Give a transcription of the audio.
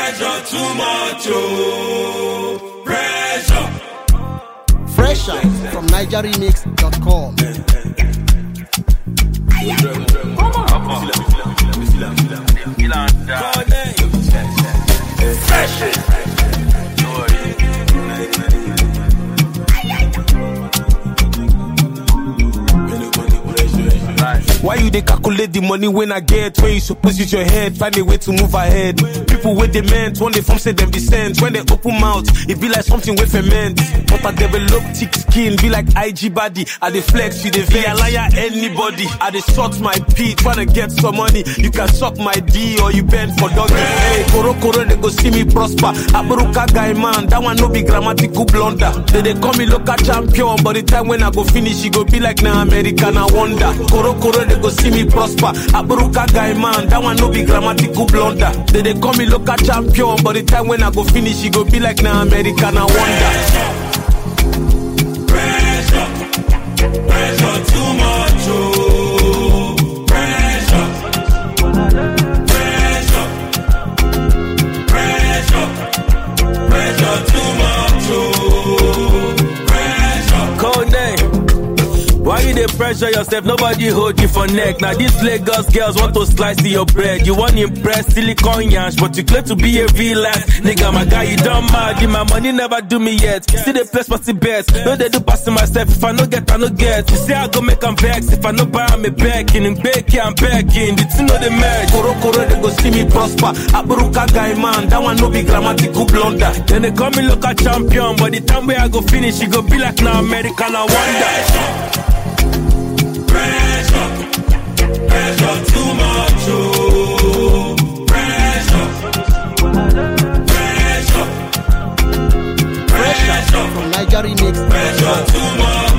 Pressure too much, oh. Pressure. Fresh out from NigerRemix.com. Why you dey calculate the money when I get? When you suppose use your head, find a way to move ahead. People with they meant, when they form say them descent. When they open mouth, it be like something with ferment. But I develop thick skin, be like IG body. I dey flex, you dey vex. I liar anybody. I dey short my pee, tryna get some money. You can suck my D or you bend for doggy. Hey, Koro Koro, they go see me prosper. Aburuka guy man, that one no be grammatical blunder. They call me local champion, but the time when I go finish, it go be like na American, I wonder. Koro Koro, they go see me prosper. Aburuka guy man, that one no be grammatical blunder. They call me local champion, but the time when I go finish, it go be like na American, I wonder. Pressure, pressure too much, oh. Pressure, pressure, pressure, pressure too much, oh. Pressure. Code name. Why you dey pressure yourself? Nobody hold you for neck. Now these Lagos girls want to slice your bread. You want to impress silicon yansh, but you claim to be a real ass nigga. My guy, you don't mad. My money never do me yet. See the place party best. No, they do passing myself. If I no get, I no get. You say I go make them vex. If I no buy, I'm begging. And begging, I'm begging. The two know the match. Koro Koro, they go see me prosper. Aburuka guy man, that one no be grammatical blunder. Then they call me local champion, but the time where I go finish, it go be like now American, I wonder. Pressure, pressure too much, oh. Pressure, pressure, Fresh out from NigerRemix.com. pressure too much.